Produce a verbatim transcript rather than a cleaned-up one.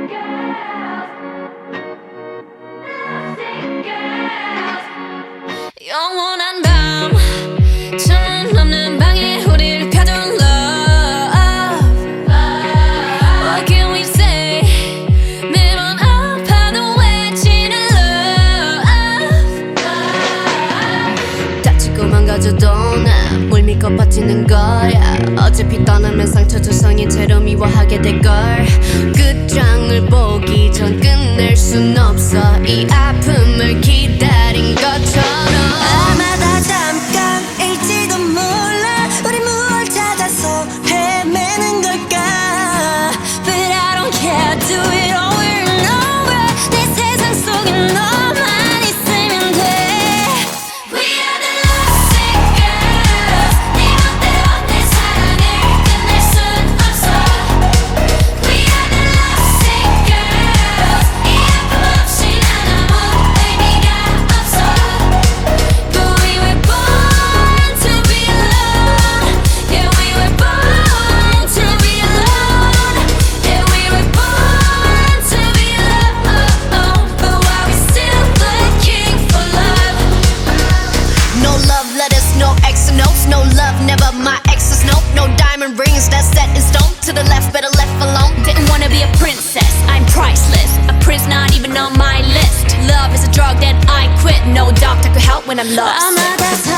영원한 밤 창문 없는 방에 우릴 가둔 love. What can we say? 매번 아파도 외치는 love. 다치고 망가져도 나 물 믿고 버티는 거야. 어차피 떠나면 상처 조성인 채로 미워하게 될걸. 끝장을 보기 전 끝낼 순 없어. 이 아픔을 기다린 것처럼. 아마 다 잠깐일지도 몰라. 우리 무얼 찾아서 헤매는 걸까. But I don't care, do it over and over. 내 세상 속에 너만 있으면 돼. We are the lovesick girls. 네 멋대로 내 사랑을 끝낼 순 없어. We are the lovesick girls. 이 아픔 없이 난 아무 의미가 없어. But we were born to be alone. Yeah, we were born to be alone. Yeah, we were born to be alone. But why we still looking for love? No love letters, no X and notes. No love, never my exes, no. No diamond rings that's set in stone. To the left, better left alone. Didn't wanna be a princess, I'm priceless. A prince not even on my list. Love is a drug that I quit. No doctor could help when I'm lost. 아마 다